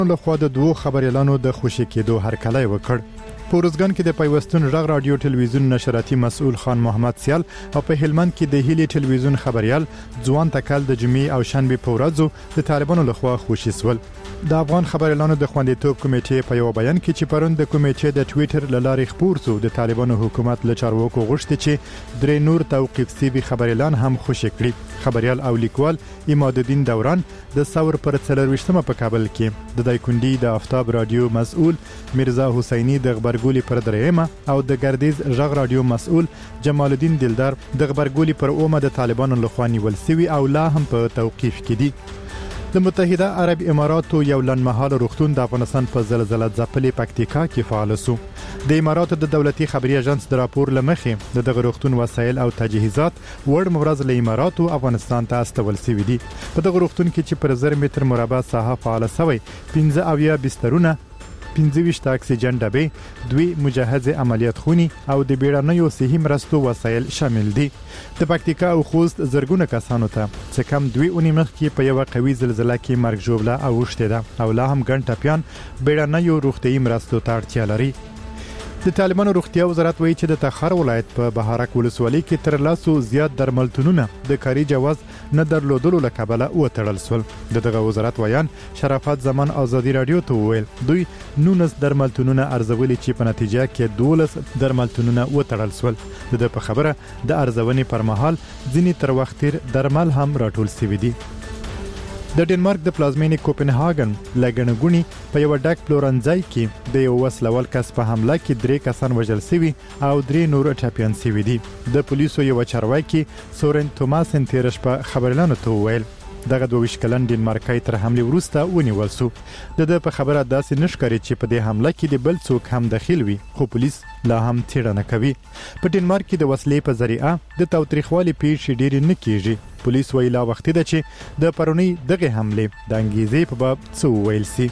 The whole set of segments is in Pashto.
لخوا د دوو خبريالانو د خوشي کېدو هرکلی وکړ. په ورځګان کې د پیوستون غږ رادیو ټلویزیون نشراتي مسؤل خان محمد سیال او په هلمند کې د هیلي ټلویزیون خبريال ځوان تکل د جمعې او شنبه په ورځو د طالبانو لخوا خوشي سول. د افغان خبريالانو د خوندیتوب کمیټې په یو بیان کې چې پرون د کمیټې د ټوئیټر لارې خبر شو د طالبانو حکومت له چارواکو غوښتي چې درې نور توقيف سوي خبريالان هم خوشي کړي. خبريال او لیکوال امادالدین دوران د ثور پر 24مه په کابل کې د دایکندي د آفتاب رادیو مسؤل میرزا حسینی د خبرګولي پر درېمه او د ګردیز غږ رادیو مسؤل جمال الدین دلدار د خبرګولي پر اومه د طالبانو لخوا نیول سوي او لا هم په توقيف کې دي. د متحده عرب اماراتو یو لنډمهاله روغتون د افغانستان په زلزلہ ځپلې پکتیکا کې فعال شو. د اماراتو د دولتي خبري اژانس د راپور لمخې د روغتون وسایل او تجهیزات وړ مورز له اماراتو افغانستان ته استول شوي دي. په دغه روغتون کې چې پر 1000 متر مربع ساحه فعال شوی 15 بسترونه 25 اکسیجن ډبې 2 مجهز عملیات خونی او د بیړنیو صحي مرستو وسایل شامل دي. د پکتیکا او خوست زرګونه کسانو ته څه کم 2 اونۍ مخکې په یو قوي زلزلہ کې مرګ ژوبله اوښته ده او لا هم ګڼ ټپيان بیړنیو روغتيایي مرستو ته اړتیا لري. د طالبانو روغتیا وزارت وایي چې د تخار ولایت په بهارک ولسوالۍ کې تر لاسو زیات درملتونونه د کاري جواز نه درلودلو له کبله وتړل شول. دغه وزارت وایان شرافت زمان ازادي رادیو ته وویل دوی 19 درملتونونه ارزولي چې په نتیجه کې 12 درملتونونه وتړل شول. د په خبره د ارزونې پر مهال ځینی تر وخت تیر درمل هم راټول شوي دي. د ډنمارک د پلازمینې کوپنهاګن لګنګونی په یو ډک پلورنځای کې د یو وسلوال کس په حمله کې 3 کسان وژل شوي او 3 نور ټپيان شوي دي. د پولیسو یو چارواکي سورن توماسن تیر شپه خبريالانو ته وویل دغه 22 کلن ډنمارکای تر حمله وروسته ونیول شو. د په خبره داسې نشکري چې په دې حمله کې د بل څوک هم دخیل وي خو پولیس لا هم تیرنه کوي. په ډنمارک کې د وسلې په ذریعہ د تاوتریخوالي پیښې ډېر نه کیږي. پولیس ویلا وخت ده چې د پرونی دغه حمله د انګیزې په باب څه ویل سي.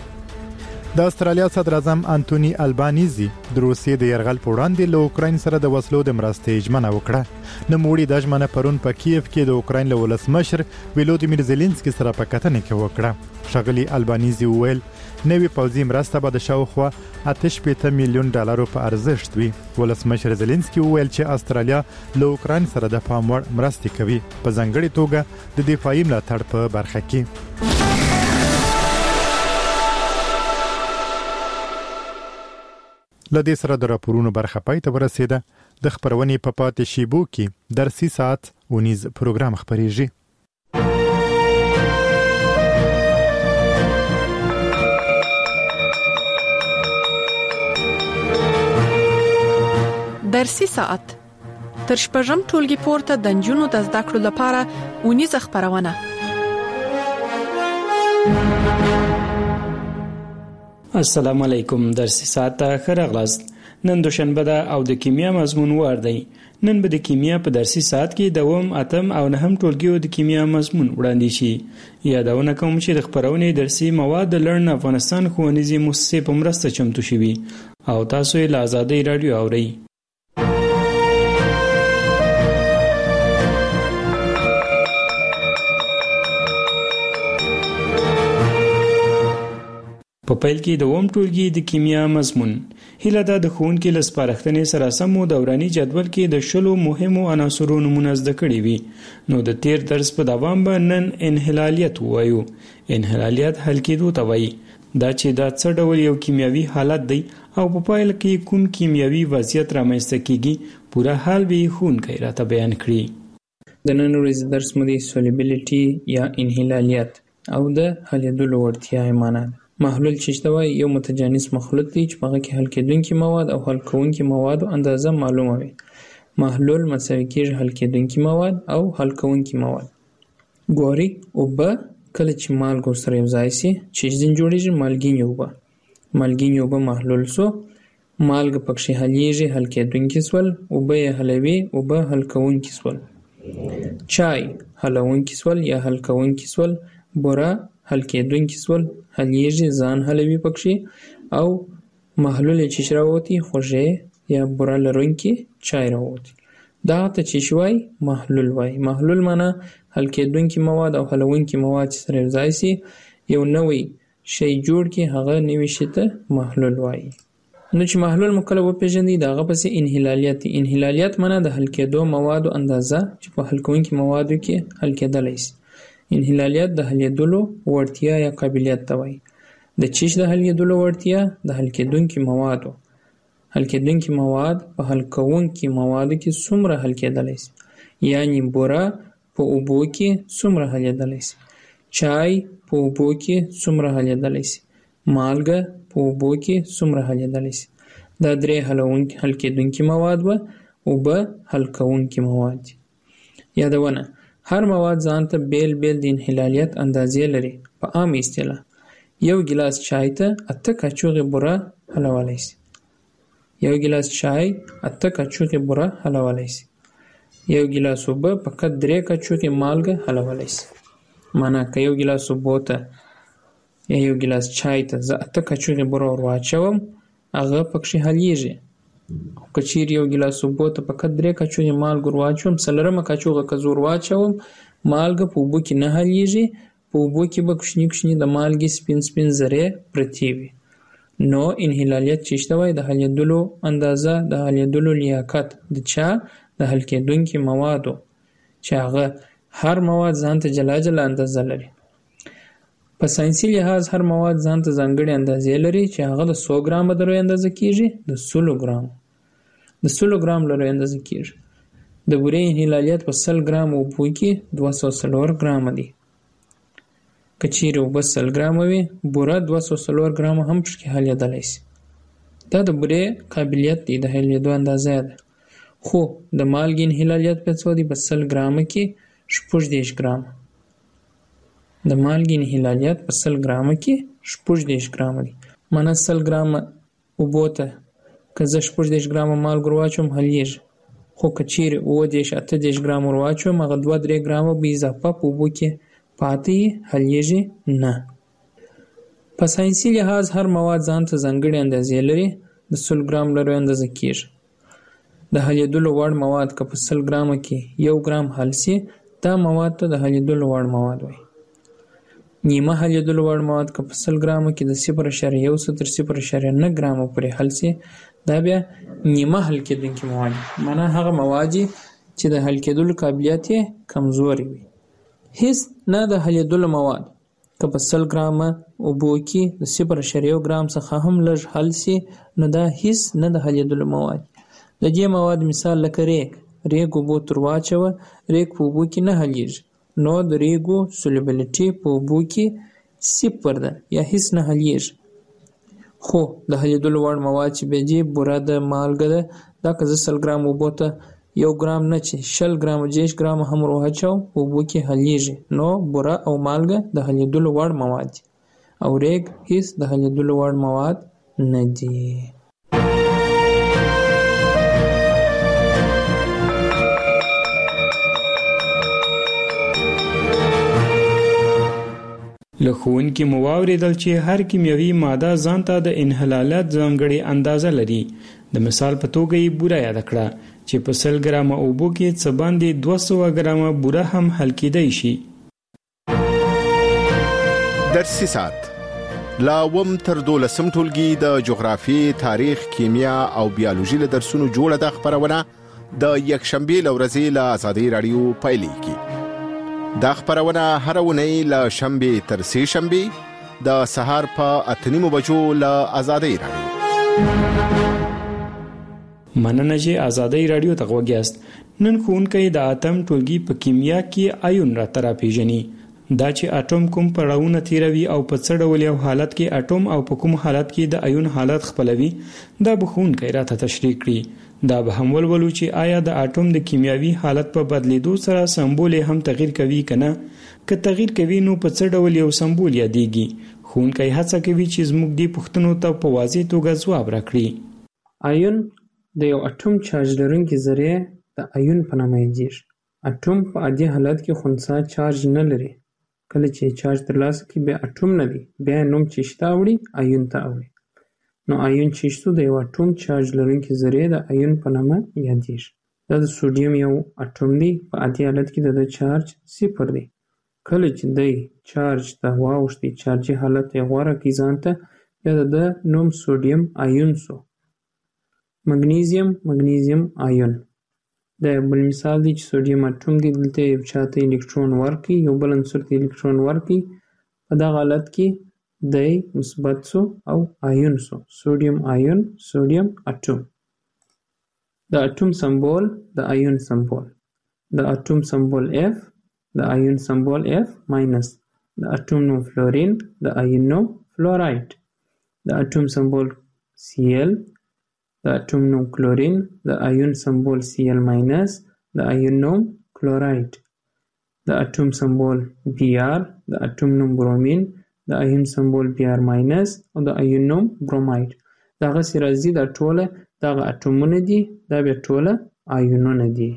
د استرالیا صدر اعظم انټونی البانیزي د روسیې د يرغل په وړاندې له اوکراین سره د وسلو د مرستې ژمنه وکړه. نوموړي د ژمنه پرون په کیف کې د اوکراین له ولسمشر ولودیمیر زيلنسکي سره په کتنه کې وکړه. شغلی البانیزي ویل نوې پوځي مرسته به د شاوخوا 8 میلیون ډالر په ارزښت وي. ولسمشر زيلنسکي ویل چې استرالیا له اوکراین سره د پام وړ مرستې کوي په ځانګړي توګه د دفاعي ملاتړ په برخه کې. لدې سره د راپورونو برخه پای ته ورسیده. د خبرونې په پاتې شیبو کې درسي ساعت ونیز پروګرام خبريږي. درسي ساعت تر شپږم ټولګي پورته د نجونو د زده کړو لپاره ونیز خبرونه. السلام علیکم. درسي ساعت ته خراغلاست. نن دوشنبه ده او د کیمیا مضمون ور دی. نن به د کیمیا په درسي ساعت کې دوم اتم او نهم ټولګیو د کیمیا مضمون وړاندې شي. یادونه کوم چې د خبرونې درسي مواد د لرن افغانستان ښوونیزې مؤسسې په مرسته چمتو شوي او تاسو یې له آزادۍ رادیو اورئ. په پیل کې د اوم ټولګي د کیمیا مضمون هیله ده د ښوونکي له سپارښتنې سره سم دوراني جدول کې د 10 مهمو عناصرو نمونه زده کړي وي. نو د تیر درس په دوام به نن انحلالیت وایو. انحلالیت حل کېدو ته وایي دا چې دا څه ډول یو کیمیاوي حالت دی او په پایله کې کوم کیمیاوي وضعیت رامنځته کیږي. پوره حال به ښوونکی راته بیان کړي. د نن ورځې درس مو د سولیبیلیټي یا انحلالیت او د حلیدلو وړتیا معنا ده. محلول چې وایي یو متجانس مخلوط دی چې هغه کې حل کېدونکي مواد او حل کوونکي مواد اندازه معلومه وي. محلول مساوي کېږي حل کېدونکي مواد او حل کوونکي مواد. ګوري اوبه کله چې مالګه سره یو ځای شي چې ځین جوړیږي مالګینې اوبه. مالګینې اوبه محلول سو مالګه پکې حلیږي حل کېدونکي سول اوبه یې حلوي اوبه حل کوونکي سول. چای حلونکي سول یا حل کوونکي سول. بوره حل کېدونکي سول حلیږي ځان حلوي پکې او محلول چې راوتی خوږې یا بوره لرونکي چای راوتی. دا ته چې شوي محلول وای. محلول معنا حل کېدونکي مواد او حلونکي مواد چې سره یو ځای شي یو نوې شی جوړ کړي هغه نوي شي ته محلول وایي. نو چې محلول مو کله وپېژنئ د هغه پسې انحلالیت دی. انحلالیت معنا د حل کېدو موادو اندازه چې په حل کوونکي موادو کې حل کېدلی شي. انحلالیت د حلېدلو وړتیا یا قابلیت ته وایي. د چیش د حلېدلو وړتیا د حل کېدونکي موادو حل کېدونکي مواد په حل کوونکي موادو کې څومره حل کېدلی شي، یعنې بوره په اوبو کې څومره حلېدلی شي، چای په اوبو کې څومره حلېدلی شي، مالګه په اوبو کې څومره حلېدلی شي. دا درې حل کېدونکي مواد به اوبه حل کوونکي مواد دي. یادونه: هر مواد ځان ته بیل بیل د انحلالیت اندازې لري. په عام اصطلاح یو ګیلاس چای ته 8 کاچوغې بوره حلولی شي. یو ګیلاس چای 8 کاچوغې بوره حلولی شي. یو ګیلاس اوبه فقط 3 کاچوغې مالګه حلولی شي. معنا که یو ګیلاس اوبو ته یا یو ګیلاس چای ته زه 8 کاچوغې بوره ور واچوم هغه پکښې حلیږي. خو که چیرې یو ګیلاس اوبو ته فقط 3 کاچوغې مالګه ور واچوم 4مه کاچوغه که زه ور واچوم مالګه په اوبو کې نه حلیږي. په اوبو کې به کوچني کوچني د مالګې سپین ذرې پرتې وي. نو انحلالیت چې شته وای د حلېدلو اندازه د حلېدلو لیاقت د چا د حل کېدونکي موادو چې هغه هر مواد ځان ته جلا جلا اندازه لري. په ساینسي لحاظ هر مواد ځان ته ځانګړې اندازې لري چې هغه د 100 ګرامه د لوی اندازه کېږي، د 100 ګرامو د 100 ګرام لوی اندازه کېږي. د بورې انحلالیت په 100 ګرام اوبو کې 204 ګرامه دی. که چیرې اوبه 100 ګرامه وي بوره 204 ګرامه هم پکې حلېدلی شي. دا د بورې قابلیت دی، د حلېدو اندازه ده. خو د مالګې انحلالیت په څو دی؟ په 100 ګرامه کې 18 ګرامه. د مالګې انحلالیت په 100 ګرامه کې 18 ګرامه دی. معنا 100 ګرامه اوبو ته که زه 18 ګرامه مالګه ور واچوم حلیږي. خو که چیرې 18 ګرامه ور واچوم هغه 2-3 ګرامه به اضافه په اوبو کې پاتې حلیږي نه. په ساینسي لحاظ هر مواد ځان ته ځانګړې اندازې لري. د 100 ګرام لرو اندازه کېږي. د حلېدلو وړ مواد که په 100 ګرامه کې 1 ګرام حل شي دا مواد ته د حلېدلو وړ مواد وایي. نیمه حلېدلو وړ مواد که په 100 ګرامه کې د 0.1 تر 0.9 ګرامه پورې حل شي دا بیا نیمه حل کېدونکي مواد دي. معنا هغه مواد چې د حل کېدلو قابلیت یې کمزوري وي. هیڅ نه د حلېدلو مواد که په 100 ګرامه اوبو کې د 0.1 ګرام څخه هم لږ حل شي نو دا هیڅ نه د حلېدلو مواد. د دې مواد مثال لکه ریګ اوبو تر واچوه ریګ په اوبو کې نه حلیږي نو د ریګو سولوبیلیټي په اوبو کې 0 ده یا هیڅ نه حلیږي. خو د حلېدلو وړ مواد چې به دي بوره ده، مالګه ده، دا که زه 100 ګرام اوبو ته 1 ګرام نه چې 20 ګرامه 10 ګرامه هم ور واچوم په اوبو کې حلیږي. نو بوره او مالګه د حلېدلو وړ مواد دي او ریګ هیڅ د حلېدلو وړ مواد نه دي. له ښوونکي مو واورېدل چې هر کیمیاوي ماده ځان ته د انحلالیت ځانګړې اندازه لري. د مثال په توګه یې بوره یاده کړه چې په 100 ګرامه اوبو کې څه باندې 200 ګرامه بوره هم حل کېدی شي. درسي ساعت لا وم تر 12 ټولګي د جغرافي، تاریخ، کیمیا او بیولوژي له درسونو جوړه د خبرونه د یکشنبه لورځي له آزادۍ رادیو پایلیږي. دا خبرونه هر ونی له شنبه تر سه شنبه د سهار په 8:30 بجو له آزادۍ رادیو. مننه چې آزادۍ رادیو ته غوږیاست. نن ښوونکی د اتم ټولګي په کیمیا کې آیون را ترا پیژني. دا چې اټوم کوم پړاوونه تیروي او په څه ډول یو حالت کې اټوم او په کوم حالت کې د آیون حالت خپلوي دا به ښوونکی راته تشریح کړي. دا به هم ولولو چې آیا د اټوم د کیمیاوي حالت په بدلیدو سره سمبول هم تغییر کوي کنه. که تغییر کوي نو په څه ډول یو سمبول یادېږي. ښوونکی هڅه کوي چې زموږ دې پوښتنو ته په واضح توګه ځواب راکړي. آیون د یو اټوم چارج لرونکي ذرې د آیون په نامه یادېږي. اټوم په عادي حالت کې خنثی چارج نه لري. کله چې چارج ترلاسه کوي بیا اټوم نه دی، بیا نوم چې شته اوړي آیون ته اوړي. نو آیون چې شته د یو اټوم چارج لرونکي ذرې د آیون په نامه یادېږي. دا د سوډیم یو اټوم دی. په عادي حالت کې د چارج 0 دی. کله چې دی چارج ته واوښتي، چارجي حالت یې غوره کړي ځان ته، بیا د ده نوم سوډیم آیون سو. مګنیزیم آیون دا یو بل مثال دی چې سوډیم اټوم دی، دلته یو چاته الکترون ورکړي، یو بل عنصر ته الکترون ورکړي، په دغه حالت کې دی مثبت سو او آیون سو. سوډیم آیون، سوډیم اټوم. د اټوم سمبول د آیون سمبول، د اټوم سمبول F، د آیون سمبول F ماینس. د اټوم نوم فلورین، د آیون نوم فلورایډ. د اټوم سمبول Cl، د اټوم نوم کلورین، د آیون سمبول Cl ماینس، د آیون نوم کلورایډ. د اټوم سمبول Br، د اټوم نوم برومین، د آیون سمبول Br ماینس او د آیون نوم برومایډ. دغسې راځي، دا ټوله دغه اټومونه دي، دا بیا ټوله آیونونه دي.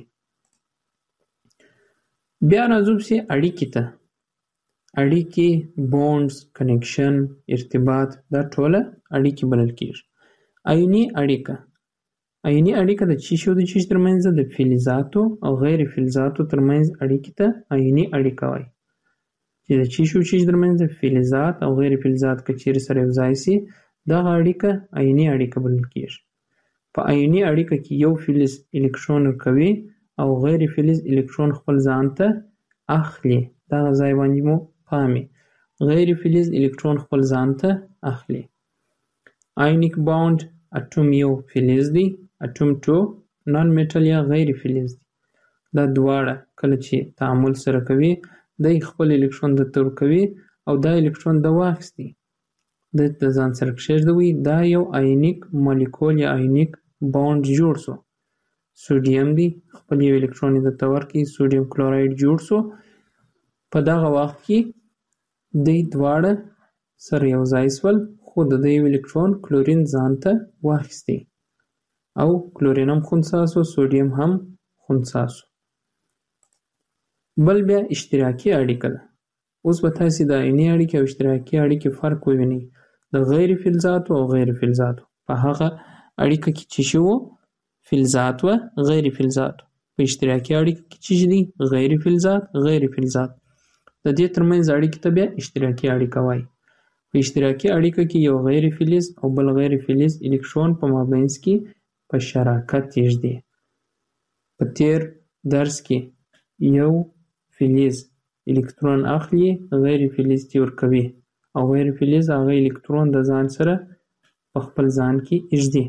بیا راځو پسې اړیکې ته. اړیکې، بونډز، کنیکشن، ارتباط، دا ټوله اړیکې بلل کېږي. آیوني اړیکه. آیوني اړیکه د څه شي او د څه شي ترمنځ ده؟ د فلزاتو او غیر فلزاتو ترمنځ اړیکې ته آیوني اړیکه وایي. چې د څه شي او څه شي ترمنځ د فلزات او غیر فلزات که چیرې سره یو ځای سي، دغه اړیکه آیوني اړیکه بلل کېږي. په آیوني اړیکه کې یو فلز الکترون ورکوي او غیر فلز الکترون خپل ځان ته اخلي. دغه ځای باندې مو پامې، غیر فلز الکترون خپل ځان ته اخلي. آیونیک باونډ، اټوم یو فلز دی، اټوم 2 نان میټل یا غیر فلز دی. دا دواړه کله چې تعامل سره کوي، دی خپل الکترون درته ورکوي او دا الکترون د واخیستی، د ځان سره کښېږدوي. دا یو آیونیک مالیکول یا آیونیک باونډ جوړ سو. سوډیم دی، خپل یو الکترون یې درته ورکړي، سوډیم کلورایډ جوړ سو. په دغه وخت کې دی دواړه سره یو ځای سول، خو د ده یو الکترون کلورین ځان ته واخیستی او کلورین هم خنثی سو، سوډیم هم خنثی سو. بل بیا اشتراکي اړیکه ده. اوس به تاسې د آیوني اړیکې او اشتراکي اړیکې فرق ووینئ. د غیر فلزاتو او غیر فلزاتو په هغه اړیکه کې چې شي وو فلزات و غیر فلزاتو، په اشتراکي اړیکه کې چې دي غیر فلزات غیر فلزات. د دې ترمنځ اړیکې ته بیا اشتراکي اړیکه وایي. په اشتراکي اړیکه کې یو غیر فلز او بل غیر فلز الکترون په مابینځ کې په شراکت یږدي. په تیر درس کې یو فلز الکترون اخلي، غیر فلز ته ورکوي او غیر فلز هغه الکترون د ځان سره په خپل ځان کې یږدي.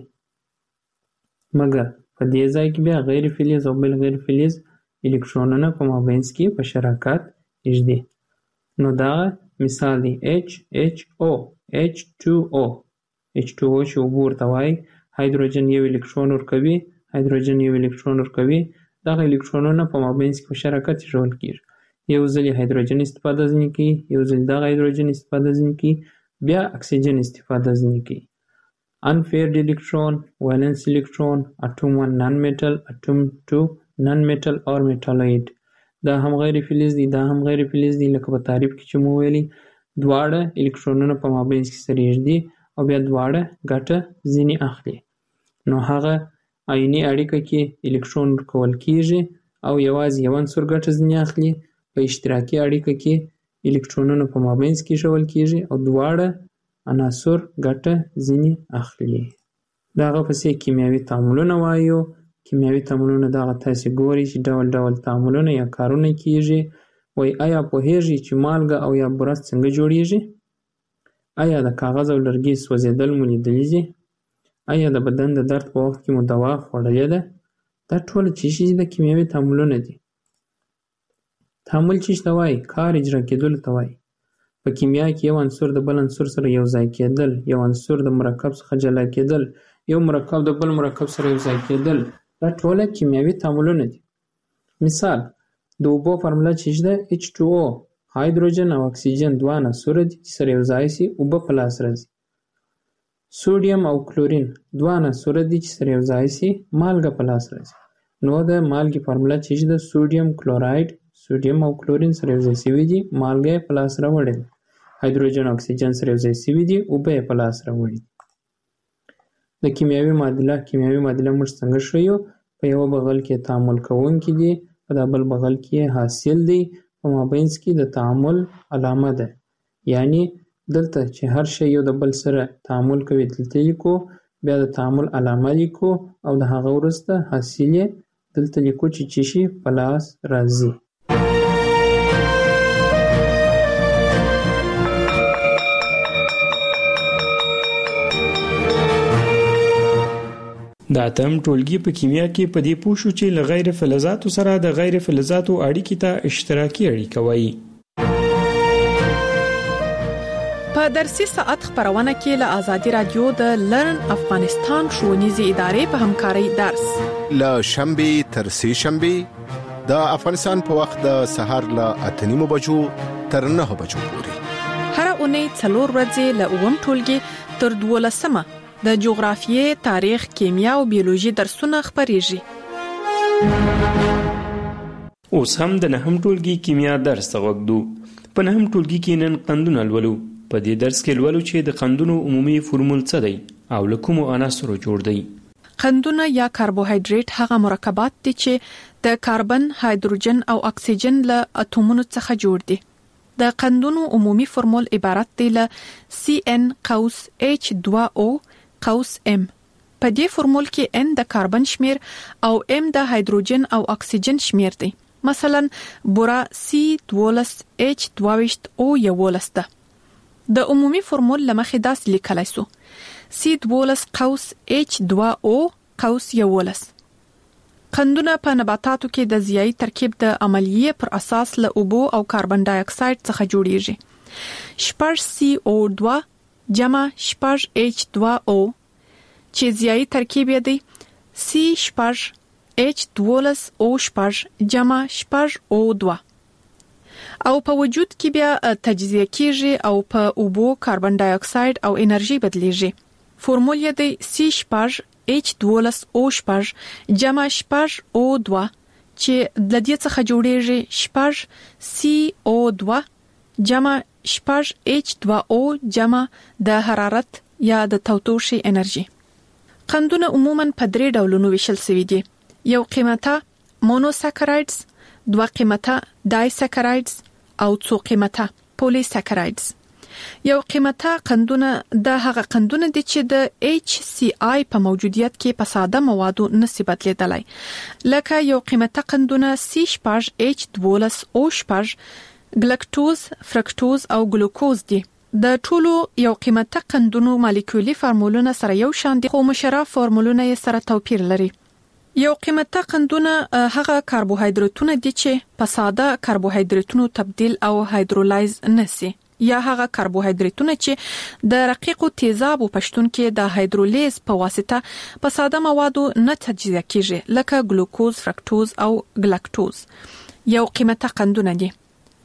مګر په دې ځای کې بیا غیر فلز او بل غیر فلز الکترونونه په مابینځ کې په شراکت یږدي. نو دا مثال دی HHO، H2O. H2O چې اوبه ورته وایي، هایدروجن یو الکترون ورکوي، هایدروجن یو الکترون ورکوي. دغه الکترونونه په مابینځ کې په شراکت ایښودل کېږي. یو ځل هایدروجن استفاده ځینې کوي، یو ځل دغه هایدروجن استفاده ځینې کوي، بیا اکسیجن استفاده ځینې کوي. unpaired electron، valence electron، atom 1 non metal، atom 2 non metal or metalloid. دا هم غیر فلز دي، دا هم غیر فلز دي. لکه په تعریف کې چې مو ویلي، دواړه الکترونونه په مابینځ کې سره یږدي او بیا دواړه ګټه ځینې اخلي. نو هغه آیوني اړیکه کې الکترون ورکول کېږي او یوازې یو عنصر ګټه ځینې اخلي. په اشتراکي اړیکه کې الکترونونه په مابینځ کې ایښودل کېږي او دواړه عناصر ګټه ځینې اخلي. دغه پسې کیمیاوي تعاملونه وایو. کیمیاوي تعاملونه دغه تاسې ګورئ چې ډول ډول تعاملونه یا کارونه کېږي. وایي آیا پوهېږئ چې مالګه او یا بوره څنګه جوړېږي؟ آیا د کاغذ او لرګي سوځېدل مو لیدلي دي؟ آیا د بدن د درد په وخت کې مو دوا خوړلې ده؟ دا ټول څه شي د کیمیاوي تعاملونه دي. تعامل څه ته وایي؟ کار اجرا کېدلو ته وایي. په کیمیا کې یو عنصر د بل عنصر سره یو ځای کېدل، یو عنصر د مرکب څخه جلا کېدل، یو مرکب د بل مرکب سره یو ځای کېدل، دا ټوله کیمیاوي تعاملونه دي. مثال د اوبو فارموله چې ده H2O، هایدروجن او اکسیجن دوه عناصر دي چې سره یو ځای سي اوبه په لاس راځي. سوډیم او کلورین دوه عناصر دي چې سره یو ځای سي مالګه په لاس راځي. نو د مالګې فارموله چې ده سوډیم کلوراید، سوډیم او کلورین سره یو ځای سوي دي، مالګه په لاس راوړې ده. هایدروجن او اکسیجن سره یو ځای سوي دي، اوبه په لاس راوړي. د کیمیاوي معادله موږ څنګه ښیو؟ په یو بغل کې تعامل کوونکي دي، په دا بل بغل کې حاصل دی، په مابینځ کې د تعامل علامه ده. یعنی دلته چې هر شی یو د بل سره تعامل کوي دلته لیکو، بیا د تعامل علامه لیکو او د هغه وروسته حاصل یې دلته لیکو چې شي په لاس راځي. د اتم ټولګي په کیمیا کې په دې پوه شو چې له غیر فلزاتو سره د غیر فلزاتو اړیکې ته اشتراکي اړیکه وایي. په درسي ساعت خبرونه کې له آزادي رادیو د لرن افغانستان ښوونیزې ادارې په همکارۍ درس له شنبه تر سه شنبه د افغانستان په وخت د سهار له 8:30 بجو تر 9 بجو پورې هر اونۍ 4 ورځې له اوم ټولګي تر 12مه د جغرافیې، تاریخ، کیمیا او بیولوژي درسونه خبريږي. اوس هم د نهم ټولګي کیمیا درس وګورو. په نهم ټولګي کې نن قندونه لولو. په دې درس کې لولو چې د قندونو عمومي فورمول څه دی او له کومو عناصرو جوړ دی. قندونه یا کاربوهایډریټ هغه مرکبات دي چې د کاربن، هایدروجن او اکسیجن له اتومونو څخه جوړ دي. د قندونو عمومي فورمول عبارت دی له CN(H2O) M. په دې فورمول کې N د کاربن شمیر او M د هایدروجن او اکسیجن شمیر دی. مثلا بورا C12H12O ده. د عمومي فورمول لمخې داس لیکلای سو C12H2O. قندونه په نباتاتو کې د ضیائی ترکیب د عملیې پر اساس له اوبو او کاربن ډای اکساید څخه جوړیږي. شپږ CO2 جمع شپږ H2O چې ضیائی ترکیب یې دی C12H12O جمع شپږ O2 او په وجود کې بیا تجزیه کیږي او په اوبو، کاربن ډای اکساید او انرژي بدلیږي. فورمول یې دی C12H12O جمع شپږ O2 چې د دې څخه جوړیږي شپږ CO2 جمع شپږ H2O جمع د حرارت یا د تودوخې انرژي. قندونه عموماً په 3 ډولونو ویشل شوي دي. یو قیمته مونوساکرایډز، دوه قیمته ډایساکرایډز او څو قیمته پولیساکرایډز. یو قیمته قندونه د هغه قندونه دي چې د HCI په موجودیت کې په ساده موادو نشي بدلیدلای. لکه یو قیمته قندونه C12H12O، ګلکټوز، فرکټوز او ګلوکوز دي. د ټولو یو قیمته قندونو مالیکولي فورمولونه سره یو شان دي، خو مشره فورمولونه یې سره توپیر لري. یو قیمته قندونه هغه کاربوهایډریټونه دي چې په ساده کاربوهایډریټونو تبدیل او هایدرولایز نشي، یا هغه کاربوهایډریټونه چې د رقیقو تیزابو پښتون کې د هایدرولیز په واسطه په ساده موادو نه تجزیه کیږي، لکه ګلوکوز، فرکټوز او ګلکټوز. یو قیمته قندونه دي.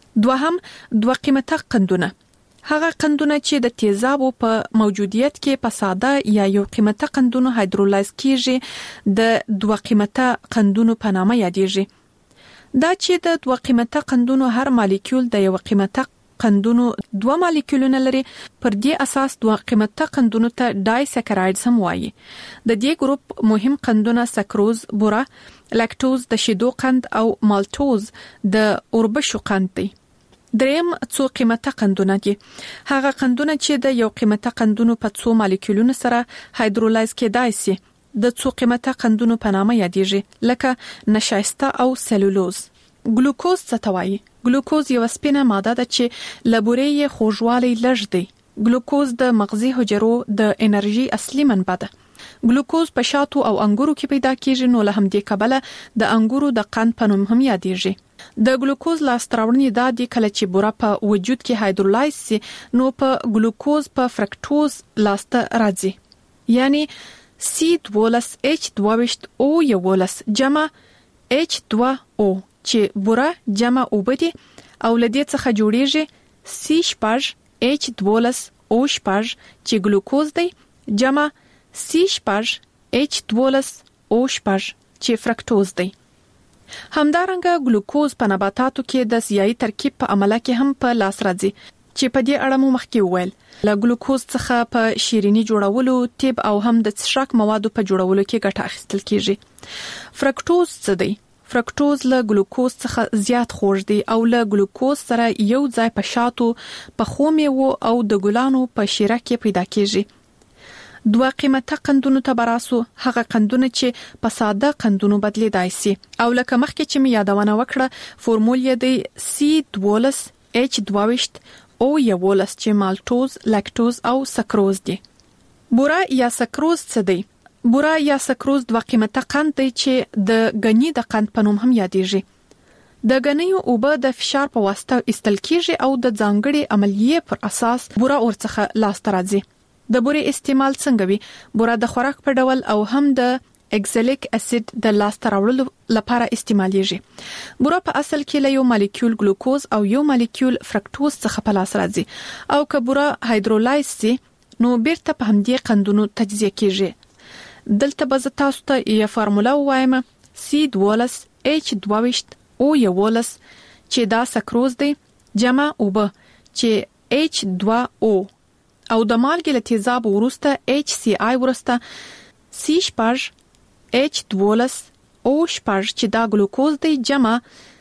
دوه قیمته قندونه هغه قندونه چې د تیزابو په موجودیت کې په ساده یا یو قیمته قندونو هایدرولایز کیږي د دوه قیمته قندونو په نامه یادېږي. دا چې د دوه قیمته قندونو هر مالیکول د یو قیمته قندونو دوه مالیکولونه لري، پر دې اساس دوه قیمته قندونو ته ډایساکرایډز هم وایي. د دې ګروپ مهم قندونه سکروز، بوره، لاکټوز د شیدو قند او مالټوز د اوربشو قند دي. دریم څو قیمته قندونه دي. هغه قندونه چې د یو قیمته قندونو په څو مالیکولونو سره هایدرولایز کېدای شي د څو قیمته قندونو په نامه یادېږي، لکه نشایسته او سلولوز. ګلوکوز څه ته وایي؟ ګلوکوز یو سپینه ماده ده چې لبورې یې خوږوالی لږ دی. ګلوکوز د مغزي حجرو د انرژي اصلي منبع ده. ګلوکوز په شاتو او انګورو کې پیدا کیږي، نو له همدې کبله د انګورو د قند په نوم هم یادېږي. د ګلوکوز لاسته دا دي کله چې بوره په وجود کې هایدرولایز سي، نو په ګلوکوز په فرکټوز لاسته راځي. یعنی C12H12O جمع H2O چې بوره جمع اوبه دي او له دې څخه جوړیږي C12H12O چې ګلوکوز دی جمع C12H12O چې فرکټوز دی. همدارنګه ګلوکوز په نباتاتو کې د ضیائی ترکیب په عمله کې هم په لاس راځي، چې په دې اړه مو مخکې وویل. له ګلوکوز څخه په شیرینی جوړولو، طب او هم د څښاک موادو په جوړولو کې ګټه اخیستل کیږي. فرکټوز څه دی؟ فرکټوز له ګلوکوز څخه زیات خوږ دی او له ګلوکوز سره یو ځای په شاتو، په خومیو او د ګلانو په شیره کې پیدا کیږي. دوه قیمته قندونو ته براسو، هغه قندونه چې په ساده قندونو بدلیدای شي او لکه مخکې چې می یادونه وکړه فورمول یې دی C12H22 او یولس چې مالټوز، لاکټوز او سکروز دي. بوره یا سکروز څه دی؟ بوره یا سکروز دوه قیمته قند دی چې د غنی د قند په نوم هم یادېږي. د غنیو اوبه د فشار په واسطه استل کیږي او د ځانګړي عملیې پر اساس بوره ورڅخه لاسته راځي. د بورې استعمال څنګه وي؟ بوره د خوراک په ډول او هم د اکزالیک اسید د لاسته راوړلو لپاره استعمالیږي. بوره په اصل کې له یو مالیکول ګلوکوز او یو مالیکول فرکټوز څخه په لاس راځي او که بوره هایدرولایز سي نو بیرته په همدې قندونو تجزیه کیږي. دلته به زه تاسو ته یو فارموله وایم C12H22 او یولس چې دا سکروز دی جمع اوبه چې H2O او د مالګې له تیزاب وروسته HCl وروسته C12H12O چې دا ګلوکوز دی جمع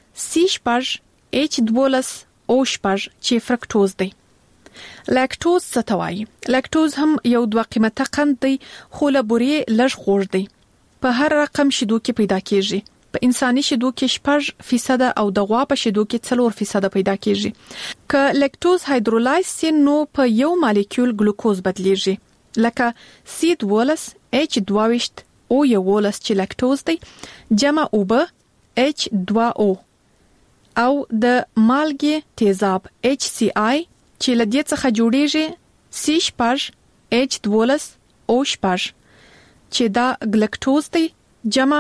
C12H12O چې فرکټوز دی. لاکټوز څه ته وایي؟ لاکټوز هم یو دوه قیمته قند دی خو له بورې لږ خوږ دی. په هر رقم شیدو کې پیدا کیږي. په انساني شیدو کې 6% او د غوا په شیدو کې 4% پیدا کیږي. که لاکټوز هایدرولایز سي نو په یو مالیکول ګلوکوز بدلیږي لکه C12H22 او یولس چې لاکټوز دی جمع اوبه H2O او د مالګې تیزاب HCl چې لدې څخه جوړیږي C12H12O چې دا ګلکټوز دی جمع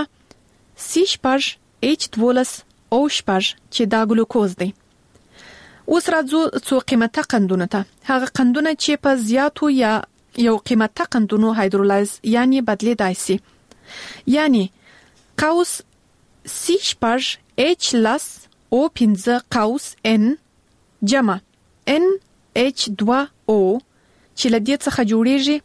C12H12O چې دا ګلوکوز دی. اوس راځو څو قیمته قندونه ته. هغه قندونه چې په زیاتو یا یو قیمته قندونو هایدرولایز یعنی بدلیدای شي. یعنی قوس C12H+O5 قوس N جمع NH2O چې لدې څخه جوړیږي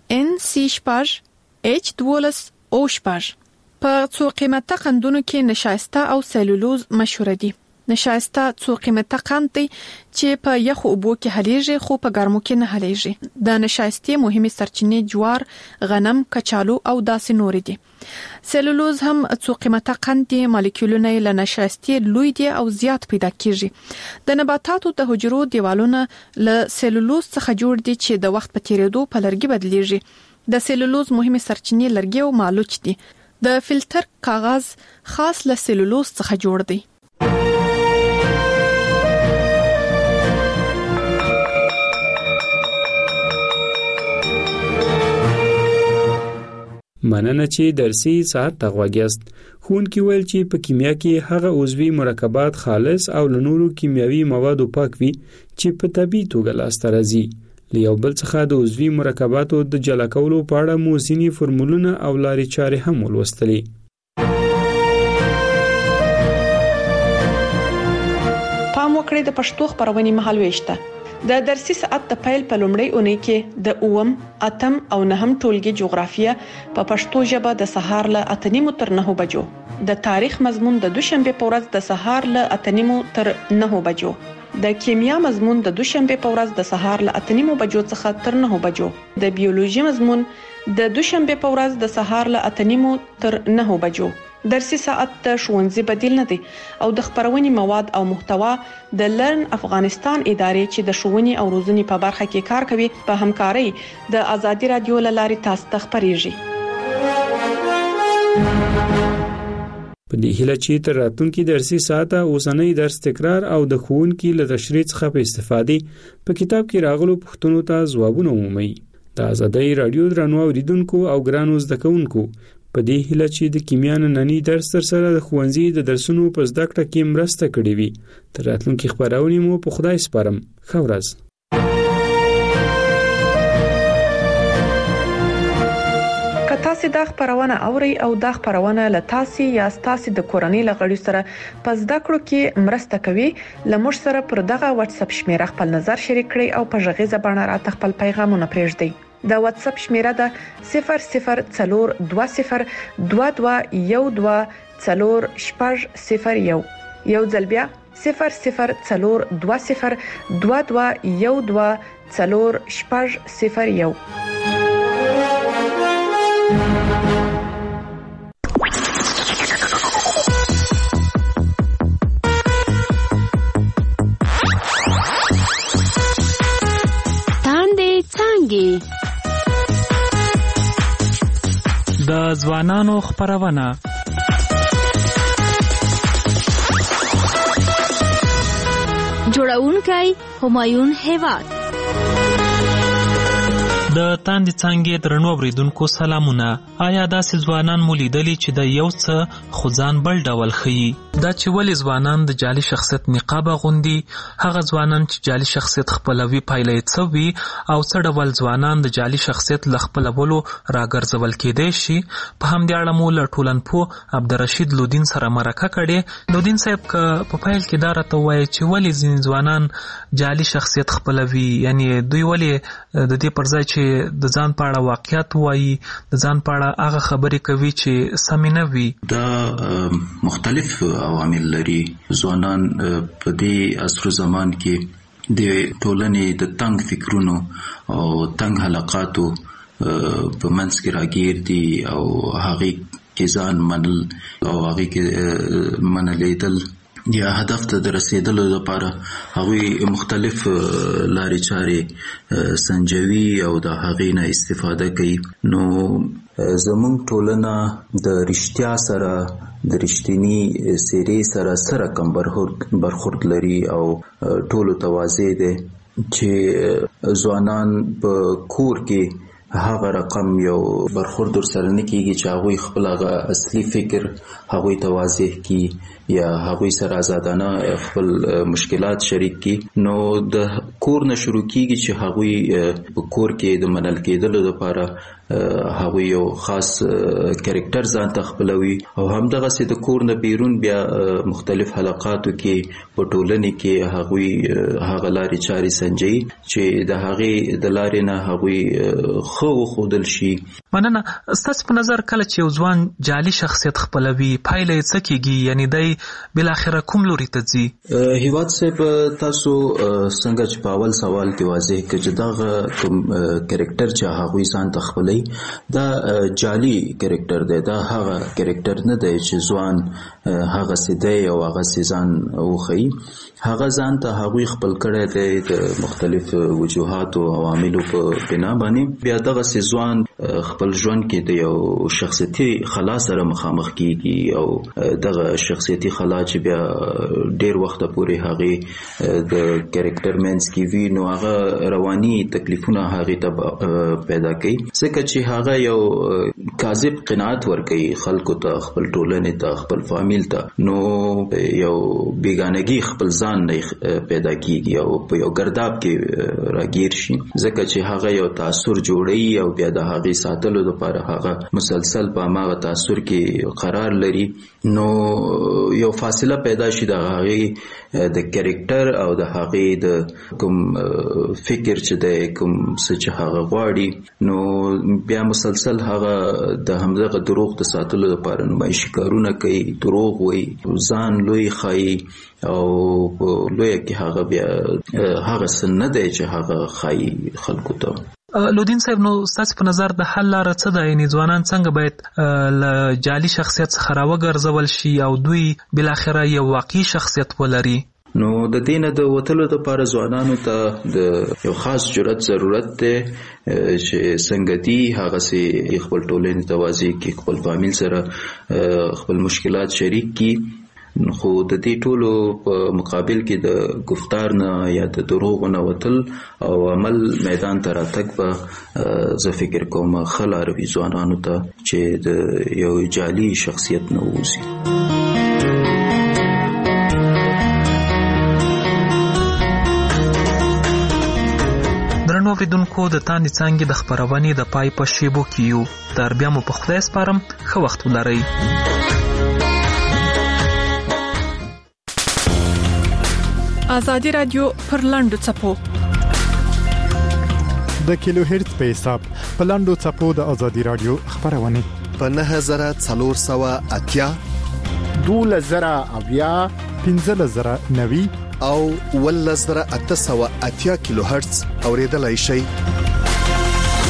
NC12H12O. په څو قیمته قندونو کې نشایسته او سلولوز مشهور دي. نشایسته څو قیمته قند دی چې په یخو اوبو کې حلیږي خو په ګرمو کې نه حلیږي. د نشایستې مهمه سرچینې جوار، غنم، کچالو او داسې نور دي. سلولوز هم څو قیمته قند دي، مالیکولونه له نشایستې لوی دي او زیات پیدا کیږي. د نباتاتو د حجرو دیوالونه له سلولوز څخه جوړ دي چې د وخت په تیریدو په لرګي بدلیږي. د سلولوز مهمه سرچینې لرګي او مالوچ دي. د فلټر کاغذ خاص له سلولوز څخه جوړ دی. مننه چې درسي ساعت تغواګیاست. ښوونکي ویل چې په کیمیا کې هغه عضوي مرکبات خالص او له نورو کیمیاوي موادو پاک وي چې په طبیعي توګه لاسته راځي. له یو بل څخه د عضوي مرکباتو د جلا کولو په اړه مو ځینې فورمولونه او لارې چارې هم ولوستلې. پام وکړئ د پښتو خبرونې مهالويشته. د درسي ساعت د پیل په لومړۍ اونۍ کې د 8م، 8م او 9م ټولګي جغرافیه په پښتو ژبه د سهار له 8:30 تر 9 بجو، د تاریخ مضمون د دوشنبه په ورځ د سهار له 8:30 تر 9 بجو، د کیمیا مضمون د دوشنبه په ورځ د سهار له 8:30 بجو څخه تر 9 بجو، د بیولوژي مضمون د دوشنبه په ورځ د سهار له 8:30 تر 9 بجو. درسي ساعت د ښوونځي بدیل نه دی او د خبرونې مواد او محتوا د لرن افغانستان ادارې چې د ښوونې او روزنې په برخه کې کار کوي په همکارۍ د ازادي رادیو لارې تاسو ته خبريږي. په دې هیله چې تر راتلونکي درسي ساعت اوسنۍ درس تکرار او د ښوونکي له تشریح څخه په استفادې په کتاب کې راغلو پوښتنو ته ځوابونه ومومئ. د ازادي رادیو درنو اوریدونکو او ګرانو زده کوونکو په دې هیله چې د کیمیا نننی درس تر سره د ښوونځي د درسونو په زده کړه کې مرسته کړې وي. تر راتلونکي خبرونه مو په خدای سپارم. ښه ورځ. تاسو د خبرونه اوري او د خبرونه له تاسو یا تاسو د کورنۍ لغړی سره په زده کړو کې مرسته کوي. لمر سره پر دغه واتس اپ شمیره خپل نظر شریک کړئ او په ژغه باندې راته خپل پیغامونه پرېږدئ. د واتس اپ شمیره ده 0042022120 0020 یو ځل بیا 002022120401 د ځوانانو خبرونه جوړونکي همایون هیواد د تاندې څنګه درنو اوریدونکو سلامونه. آیا داسې ځوانان مو لیدلی چې د یو څه خو ځان بل ډول ښیي؟ دا چې ولې ځوانان د جعلي شخصیت نقاب اغوندي، هغه ځوانان چې جعلي شخصیت خپلوي پایله یې څه وي، او څه ډول ځوانان د جعلي شخصیت له خپلولو راګرځول کېدای شي، په همدې اړه مو له ټولنپوه عبدالرشید لودین سره مرکه کړې. لودین صاحب که په پیل کې دا راته ووایي چې ولې ځینې ځوانان جعلي شخصیت خپلوي، یعنی دوی ولې د دې پر ځای چې د ځان په اړه واقعیت وایي، د ځان په اړه هغه خبرې کوي چې سمې نه وي؟ دا مختلف عوامل لري. ځوانان په دې عصر زمان کې د ټولنې د تنگ فکرونو او تنگ حلقاتو په منځ کې راګیر دي او هغې کې ځان منل او هغې کې منلیدل یا هدف ته د رسیدلو لپاره هغوی مختلف لارې چارې سنجوي او د هغې نه استفاده کوي. نو زموږ ټولنه د رښتیا سره د رښتینی څیرې سره کم برخورد لري او ټولو ته واضح دی چې ځوانان په کور کې هغه رقم یو برخورد سره نه کیږي چې هغوی خپل هغه اصلي فکر هغوی ته واضح کی یا هغوی سره آزادانه خپل مشکلات شریک کی. نو د کور نه شروع کیږي چې هغوی په کور کې د منل کېدلو لپاره هغوی یو خاص کریکټر ځان ته خپلوي او همدغسې د کور نه بیرون بیا مختلف حلقاتو کې په ټولنې کې هغوی هغه لارې چارې سنجوي چې د هغې د لارې نه هغوی ښه وښودل شي. مننه. ستاسو په نظر کله چې یو ځوان جعلي شخصیت خپلوي پایله یې څه کیږي، یعنی دی بالاخره کوم لوري ته ځي؟ هیواد صاحب تاسو څنګه چې په اول سوال کې واضح کړ چې دغه کوم کریکټر چې هغوی ځان ته خپلوي دا جعلي کریکټر دی، دا هغه کریکټر نه دی چې ځوان هغسې دی او هغسې ځان وښیي. هغه ځان ته هغوی خپل کړی دی د مختلف وجوهاتو او عواملو په بنا باندې. بیا دغسې ځوان خپل ژوند کې د یو شخصیتي خلا سره مخامخ کیږي او دغه شخصیتي خلا چې بیا ډیر وخت پورې هغې د کریکټر منځ کې وي، نو هغه رواني تکلیفونه هغې ته پیدا کوي، ځکه چې هغه یو کاذب قناعت ورکوي خلکو ته، خپل ټولنې ته، خپل فامیل ته. نو یو بیګانګي خپل ځان نه پیدا کیږي او په یو ګرداب کې راګیر شي، ځکه چې هغه یو تاثر جوړوي او بیا د هغې ساتلو لپاره هغه مسلسل په هماغه تاثر کې قرار لري. نو یو فاصله پیدا شي د هغې د کریکټر او د هغې د کوم فکر چې دی، کوم څه چې هغه غواړي، نو بیا مسلسل هغه د همدغه دروغ د ساتلو لپاره نمایشي کارونه کوي، دروغ وایي، ځان لوی ښایي او په لویه کې هغه بیا هغه څه نه دی چې هغه ښایي خلکو ته. لودین صاحب، نو ستاسو په نظر د حل لاره څه ده؟ یعنې ځوانان څنګه باید له جعلي شخصیت څخه راوګرځول شي او دوی بالاخره یو واقعي شخصیت ولري؟ نو د دې نه د وتلو لپاره ځوانانو ته د یو خاص جرأت ضرورت دی چې څنګه دي هغسې خپل ټولنې ته واضح کړي، خپل فامیل سره خپل مشکلات شریک کړي. خو د دې ټولو په مقابل کې د گفتار نه یا د دروغو نه وتل او عمل میدان ته راتګ به زه فکر کوم ښه لاره وي ځوانانو ته چې د یو جعلي شخصیت نه ووځي. درنو اوریدونکو، د تاندې څانګې د خپرونې د پای په شیبو کې یو. تر بیا مو په خدای سپارم، ښه وخت ولرئ. آزادی رادیو پر لاندو چپو د کیلو هرتز په حساب په لاندو چپو د آزادی رادیو خبرونه په 9480 12090 15090 او 11880 کیلو هرتز اوریدلای شي.